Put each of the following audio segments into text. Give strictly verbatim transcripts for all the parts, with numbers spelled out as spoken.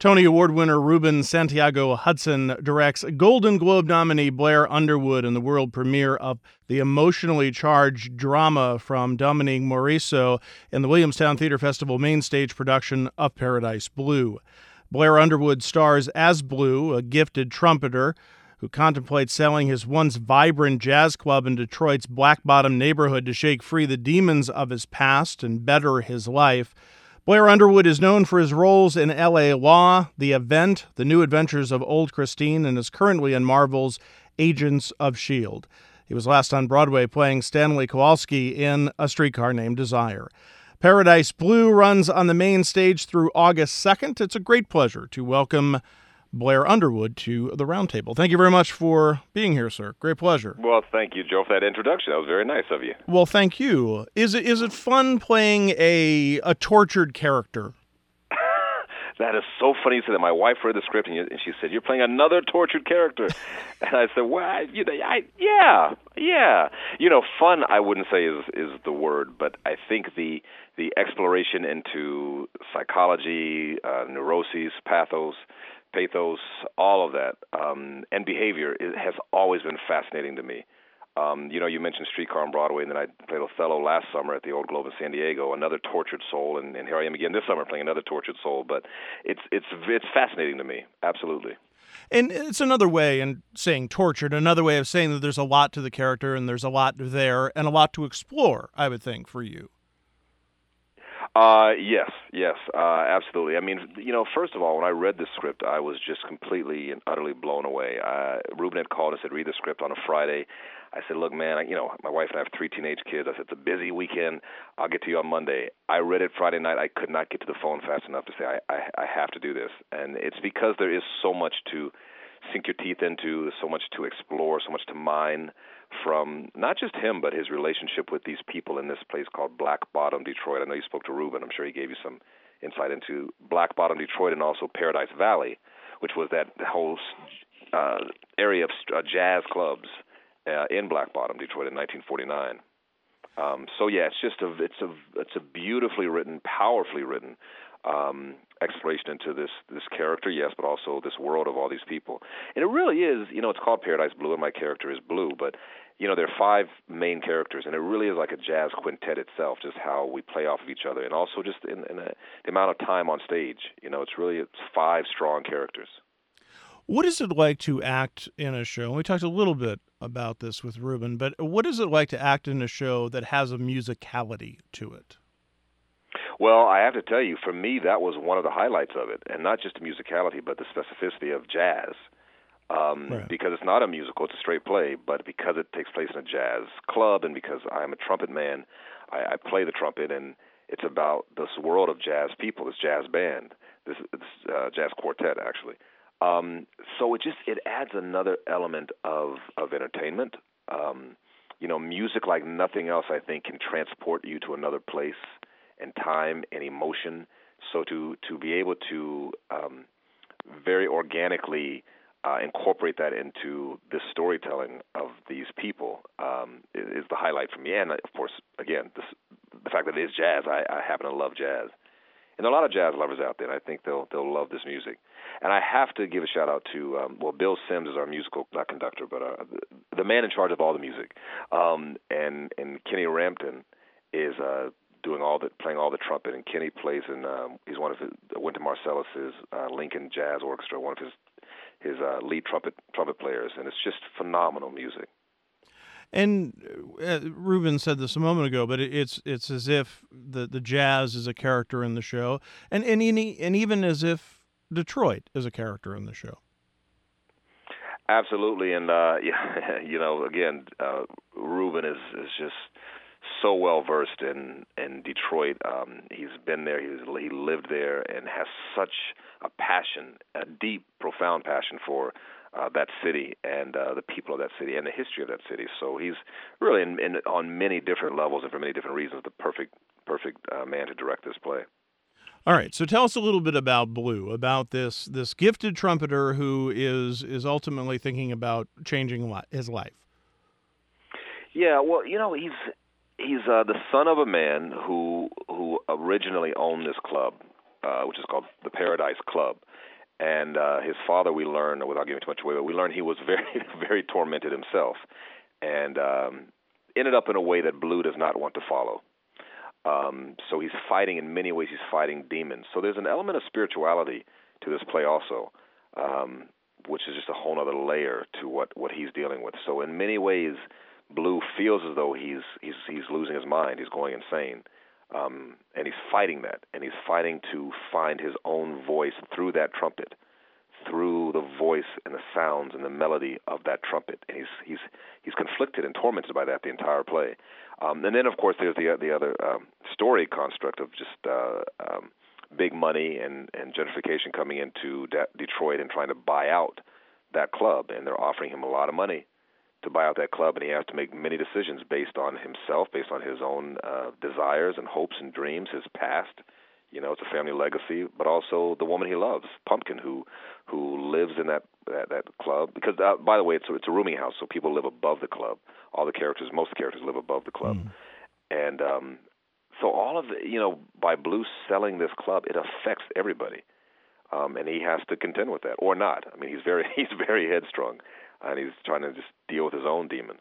Tony Award winner Ruben Santiago Hudson directs Golden Globe nominee Blair Underwood in the world premiere of the emotionally charged drama from Dominique Morisseau in the Williamstown Theater Festival main stage production of Paradise Blue. Blair Underwood stars as Blue, a gifted trumpeter who contemplates selling his once vibrant jazz club in Detroit's Black Bottom neighborhood to shake free the demons of his past and better his life. Blair Underwood is known for his roles in L A Law, The Event, The New Adventures of Old Christine, and is currently in Marvel's Agents of S H I E L D. He was last on Broadway playing Stanley Kowalski in A Streetcar Named Desire. Paradise Blue runs on the main stage through August second. It's a great pleasure to welcome Blair Underwood to the Roundtable. Thank you very much for being here, sir. Great pleasure. Well, thank you, Joe, for that introduction. That was very nice of you. Well, thank you. Is it is it fun playing a a tortured character? That is so funny you said that. My wife read the script, and she said, "You're playing another tortured character." And I said, "Well, I, you know, I, yeah, yeah. You know, fun, I wouldn't say is is the word, but I think the the exploration into psychology, uh, neuroses, pathos, pathos, all of that, um, and behavior it has always been fascinating to me. Um, you know, you mentioned Streetcar on Broadway, and then I played Othello last summer at the Old Globe in San Diego, another tortured soul, and, and here I am again this summer playing another tortured soul. But it's it's it's fascinating to me, absolutely. And it's another way in saying tortured, another way of saying that there's a lot to the character, and there's a lot there, and a lot to explore, I would think, for you. Uh, yes, yes, uh, absolutely. I mean, you know, first of all, when I read the script, I was just completely and utterly blown away. Uh, Ruben had called and said, read the script on a Friday. I said, look, man, I, you know, my wife and I have three teenage kids. I said, it's a busy weekend. I'll get to you on Monday. I read it Friday night. I could not get to the phone fast enough to say, I, I, I have to do this. And it's because there is so much to sink your teeth into, so much to explore, so much to mine from not just him, but his relationship with these people in this place called Black Bottom, Detroit. I know you spoke to Ruben. I'm sure he gave you some insight into Black Bottom, Detroit, and also Paradise Valley, which was that whole uh, area of uh, jazz clubs uh, in Black Bottom, Detroit in nineteen forty-nine. Um, so yeah, it's just a it's a it's a beautifully written, powerfully written um, exploration into this this character, yes, but also this world of all these people. And it really is, you know, it's called Paradise Blue, and my character is Blue, but you know, there are five main characters, and it really is like a jazz quintet itself, just how we play off of each other, and also just in, in a, the amount of time on stage. You know, it's really it's five strong characters. What is it like to act in a show? We talked a little bit about this with Ruben, but what is it like to act in a show that has a musicality to it? Well, I have to tell you, for me, that was one of the highlights of it, and not just the musicality, but the specificity of jazz. Um, right. Because it's not a musical, it's a straight play, but because it takes place in a jazz club and because I'm a trumpet man, I, I play the trumpet, and it's about this world of jazz people, this jazz band, this, this uh, jazz quartet, actually. Um, so it just it adds another element of, of entertainment. Um, you know, music like nothing else, I think, can transport you to another place and time and emotion. So to, to be able to um, very organically Uh, incorporate that into the storytelling of these people um, is, is the highlight for me. And, of course, again, this, the fact that it is jazz, I, I happen to love jazz. And there are a lot of jazz lovers out there, and I think they'll they'll love this music. And I have to give a shout-out to, um, well, Bill Sims is our musical, not conductor, but uh, the, the man in charge of all the music. Um, and, and Kenny Rampton is uh, doing all the, playing all the trumpet, and Kenny plays in, um, he's one of his, Wynton Marsalis's uh, Lincoln Jazz Orchestra, one of his his uh, lead trumpet trumpet players, and it's just phenomenal music. And uh, Ruben said this a moment ago, but it's it's as if the, the jazz is a character in the show, and and and even as if Detroit is a character in the show. Absolutely, and uh, you know, again, uh, Ruben is is just so well versed in in Detroit. Um, he's been there. He's he lived there and has such a passion, a deep, profound passion for uh, that city and uh, the people of that city and the history of that city. So he's really, in, in, on many different levels and for many different reasons, the perfect perfect uh, man to direct this play. All right, so tell us a little bit about Blue, about this this gifted trumpeter who is is ultimately thinking about changing li- his life. Yeah, well, you know, he's he's uh, the son of a man who who originally owned this club, uh, which is called the Paradise Club. And uh, his father, we learn, without giving too much away, but we learn he was very, very tormented himself, and um, ended up in a way that Blue does not want to follow. Um, so he's fighting, in many ways, he's fighting demons. So there's an element of spirituality to this play also, um, which is just a whole other layer to what, what he's dealing with. So in many ways, Blue feels as though he's he's he's losing his mind, he's going insane. Um, and he's fighting that, and he's fighting to find his own voice through that trumpet, through the voice and the sounds and the melody of that trumpet. And he's he's he's conflicted and tormented by that the entire play. Um, and then, of course, there's the the other um, story construct of just uh, um, big money and, and gentrification coming into De- Detroit and trying to buy out that club, and they're offering him a lot of money to buy out that club, and he has to make many decisions based on himself, based on his own uh, desires and hopes and dreams, his past. You know, it's a family legacy, but also the woman he loves, Pumpkin, who who lives in that that, that club. Because, uh, by the way, it's a, it's a rooming house, so people live above the club. All the characters, most of the characters live above the club. Mm. And um, so all of the, you know, by Blue selling this club, it affects everybody. Um, and he has to contend with that, or not. I mean, he's very he's very headstrong. And he's trying to just deal with his own demons.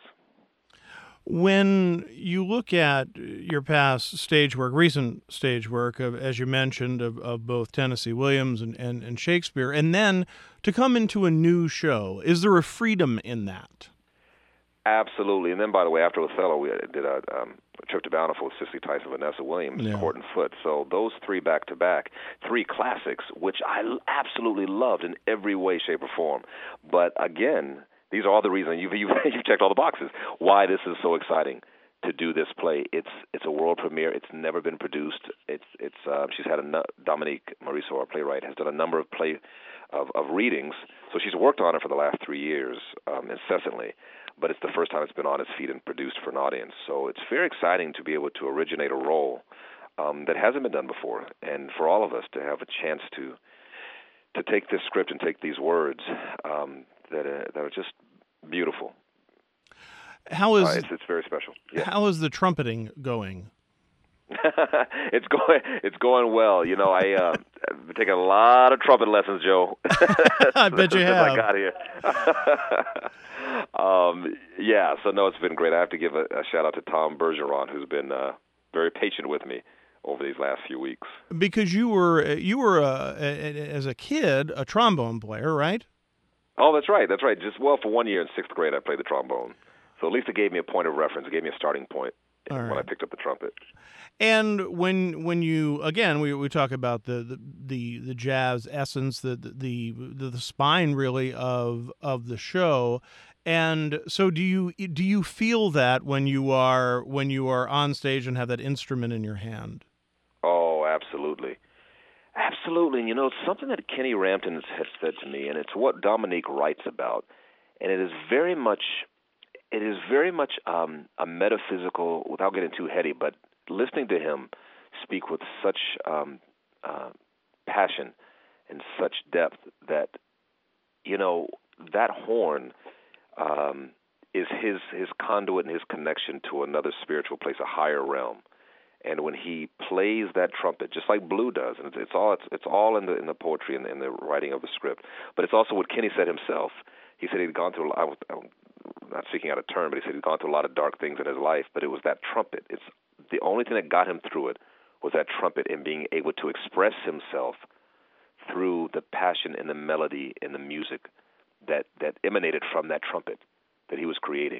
When you look at your past stage work, recent stage work, of, as you mentioned, of, of both Tennessee Williams and, and, and Shakespeare, and then to come into a new show, is there a freedom in that? Absolutely. And then, by the way, after Othello, we did a, um, a trip to Bountiful with Cicely Tyson, Vanessa Williams, yeah. Court and Foot. So those three back-to-back, three classics, which I absolutely loved in every way, shape, or form. But again, these are all the reasons you've, you've, you've checked all the boxes, why this is so exciting to do this play. It's it's a world premiere. It's never been produced. It's it's uh, she's had a Dominique Morisseau, our playwright, has done a number of play of, of readings. So she's worked on it for the last three years um, incessantly. But it's the first time it's been on its feet and produced for an audience. So it's very exciting to be able to originate a role um, that hasn't been done before, and for all of us to have a chance to to take this script and take these words um, that uh, that are just beautiful. How is uh, it's, it's very special. Yeah. How is the trumpeting going? it's going it's going well. You know, I uh, I've been taking a lot of trumpet lessons, Joe. I bet you have. I got here. um, yeah, so no, it's been great. I have to give a, a shout out to Tom Bergeron, who's been uh, very patient with me over these last few weeks. Because you were you were uh, as a kid a trombone player, right? Oh, that's right. That's right. Just well, for one year in sixth grade, I played the trombone. So at least it gave me a point of reference. It gave me a starting point All when right. I picked up the trumpet. And when when you again we, we talk about the, the, the, the jazz essence, the the, the the spine really of of the show. And so do you do you feel that when you are when you are on stage and have that instrument in your hand? Oh, absolutely. Absolutely. And you know, it's something that Kenny Rampton has said to me, and it's what Dominique writes about. And it is very much it is very much um, a metaphysical, without getting too heady, but listening to him speak with such um, uh, passion and such depth that, you know, that horn um, is his his conduit and his connection to another spiritual place, a higher realm. And when he plays that trumpet, just like Blue does, and it's, it's all it's, it's all in the in the poetry and in the writing of the script, but it's also what Kenny said himself. He said he'd gone through. I was, I'm not speaking out of turn, but he said he'd gone through a lot of dark things in his life. But it was that trumpet. It's the only thing that got him through it was that trumpet and being able to express himself through the passion and the melody and the music that that emanated from that trumpet that he was creating.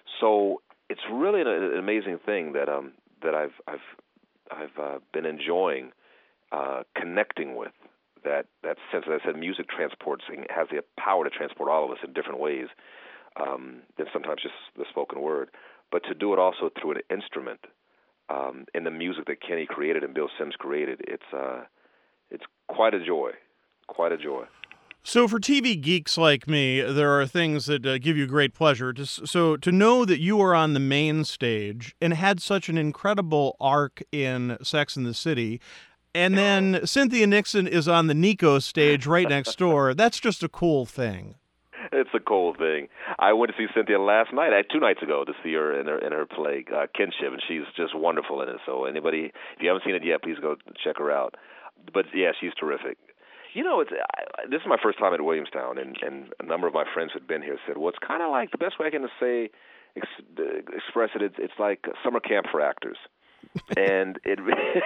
So it's really an, an amazing thing that um that I've I've I've uh, been enjoying uh, connecting with. That that sense, as I said, music transports has the power to transport all of us in different ways um, than sometimes just the spoken word. But to do it also through an instrument um, in the music that Kenny created and Bill Sims created, it's uh, it's quite a joy, quite a joy. So for T V geeks like me, there are things that uh, give you great pleasure. To, so to know that you are on the main stage and had such an incredible arc in Sex and the City, and then Cynthia Nixon is on the Nico stage right next door, that's just a cool thing. It's a cool thing. I went to see Cynthia last night, two nights ago, to see her in her in her play uh, Kinship, and she's just wonderful in it. So anybody, if you haven't seen it yet, please go check her out. But yeah, she's terrific. You know, it's I, this is my first time at Williamstown, and, and a number of my friends who'd been here said, well, it's kind of like, the best way I can say, ex, express it, it's, it's like summer camp for actors. and it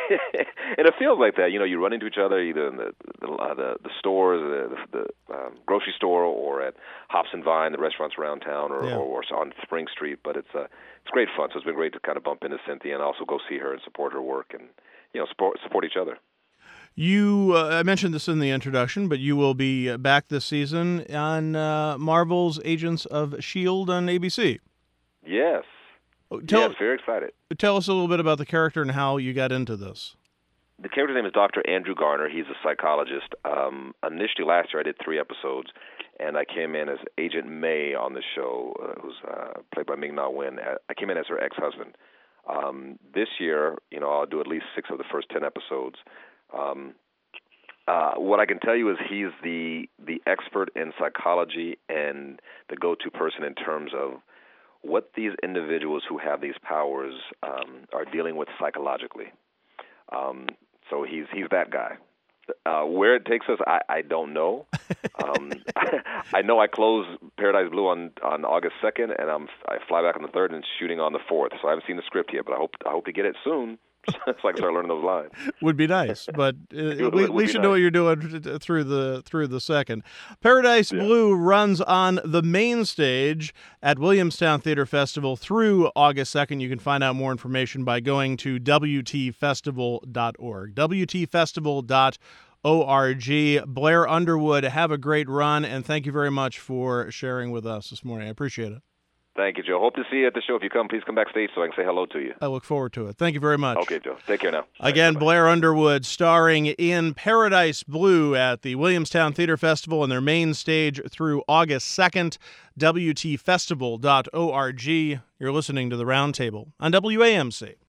and it feels like that. You know, you run into each other either in the the uh, the, the stores, the, the, the um, grocery store, or at Hops and Vine, the restaurants around town, or, yeah. or, or on Spring Street. But it's uh, it's great fun. So it's been great to kind of bump into Cynthia and also go see her and support her work, and you know, support support each other. You, uh, I mentioned this in the introduction, but you will be back this season on uh, Marvel's Agents of S H I E L D on A B C. Yes. Tell, yes, very excited. Tell us a little bit about the character and how you got into this. The character's name is Doctor Andrew Garner. He's a psychologist. Um, initially, last year, I did three episodes, and I came in as Agent May on the show, uh, who's uh, played by Ming Na Wen. I came in as her ex-husband. Um, this year, you know, I'll do at least six of the first ten episodes. Um, uh, what I can tell you is he's the the expert in psychology and the go-to person in terms of what these individuals who have these powers um, are dealing with psychologically. Um, so he's he's that guy. Uh, where it takes us, I, I don't know. Um, I know I close Paradise Blue on, on August second, and I'm I fly back on the third and shooting on the fourth. So I haven't seen the script yet, but I hope I hope to get it soon. So I can start learning those lines. Would be nice, but uh, we, we should nice. know what you're doing through the through the second. Paradise yeah. Blue runs on the main stage at Williamstown Theater Festival through August second. You can find out more information by going to W T festival dot org. W T festival dot org. Blair Underwood, have a great run, and thank you very much for sharing with us this morning. I appreciate it. Thank you, Joe. Hope to see you at the show. If you come, please come backstage so I can say hello to you. I look forward to it. Thank you very much. Okay, Joe. Take care now. Again, Thanks, Blair Underwood starring in Paradise Blue at the Williamstown Theater Festival and their main stage through August second. W T festival dot org. You're listening to The Roundtable on W A M C.